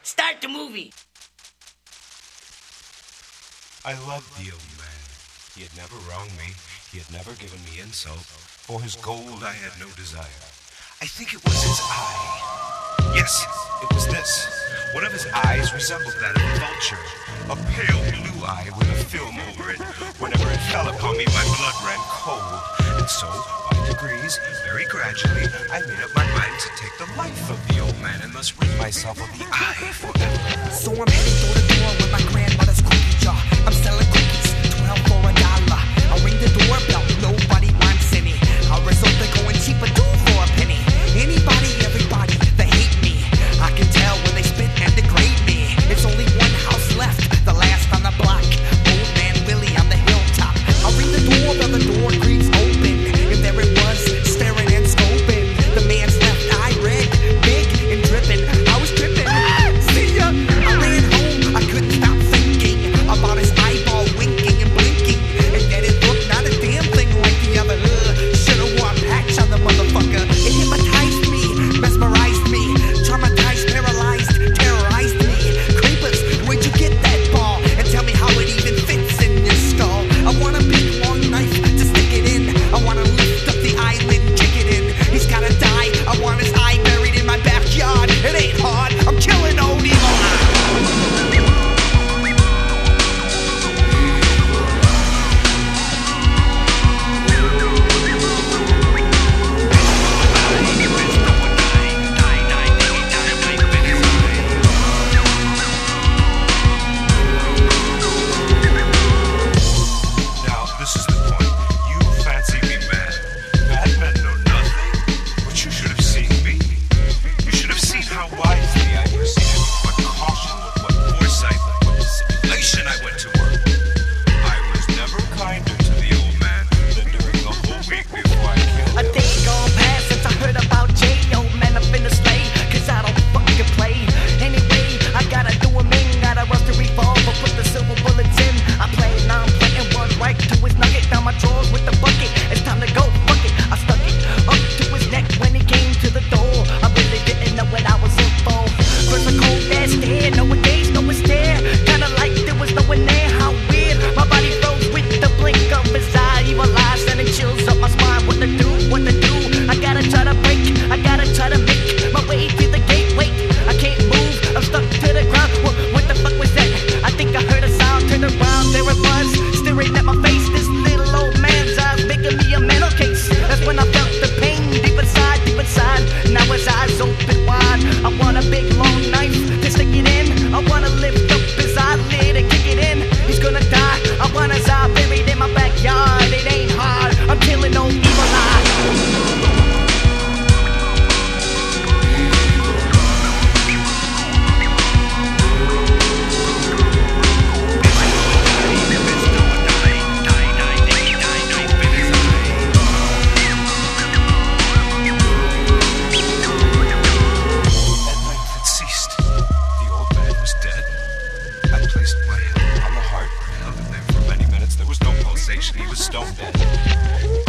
Start the movie. I loved the old man. He had never wronged me. He had never given me insult. For his gold I had no desire. I think it was his eye. Yes, it was this. One of his eyes resembled that of a vulture. A pale blue eye with a film over it. Whenever it fell upon me, my blood ran cold. And so, by degrees, very gradually, I made up my mind to take the life of the old man and thus rid myself of the eye forever. So I'm heading through the door with my grandmother's cookie jar. I'm selling cookies, 12 for $1. I ring the doorbell, nobody wants any. I result in going cheaper, 2 for a penny. Anybody, everybody, they hate me. I can tell when they spit and degrade me. It's only one house left, the last on the block. Old man Willie on the hilltop. I ring the doorbell, the door creaks open. And there it was, staring and scoping. The man's left eye red, big and dripping. I was tripping. See ya! I ran home, I couldn't stop thinking about his eyeball winking and blinking. And yet it looked not a damn thing like the other. Should've worn a patch on the motherfucker. It hypnotized me, mesmerized me, traumatized, paralyzed, terrorized me. Creepers, where'd you get that ball? And tell me how it even fits in your skull. I want a big long knife to stick it in. I wanna lift up the eyelid and kick it in. He's gotta die, I want his eye buried in my backyard. It ain't hard, I'm killing old evil. Now, this is the point. You fancy me mad. Bad men know nothing. But you should have seen me. You should have seen how wisely I proceeded, with what caution, with what foresight, with what simulation I went to work. I was never kinder to the old man than during the whole week before I killed A him. day gone past since I heard about Jay. Old man, I'm finna slay, cause I don't fucking play. Anyway, I gotta do a ming, gotta rush the revolver, put the silver bullets in. I play, now I'm playing one right to his nugget. Down my drawers with the bucket, it's time to go, fuck it. I stuck it up to his neck when he came to the door. I really didn't know what I was in for. First a cold ass stare, no one gaze, no one stare. Kinda like there was no one there, how weird. My body froze with the blink of his eye. Evil eyes sending chills up my spine. What to do, what to do? I gotta try to break, I gotta try to make my way to the gate. Wait, I can't move, I'm stuck to the ground. What the fuck was that? I think I heard a sound, turned around, there it was, staring at my face. This little old man's eyes making me a mental case. That's when I felt the pain deep inside, deep inside. Now his eyes open wide. I want a big long knife to stick it in. I wanna lift up his eyelid and kick it in. He's gonna die, I want his eye buried in my backyard. It ain't hard, I'm killing old evil eye. At length it ceased. The old man was dead. I placed my hand on the heart, held it there for many minutes. There was no pulsation. He was stone dead.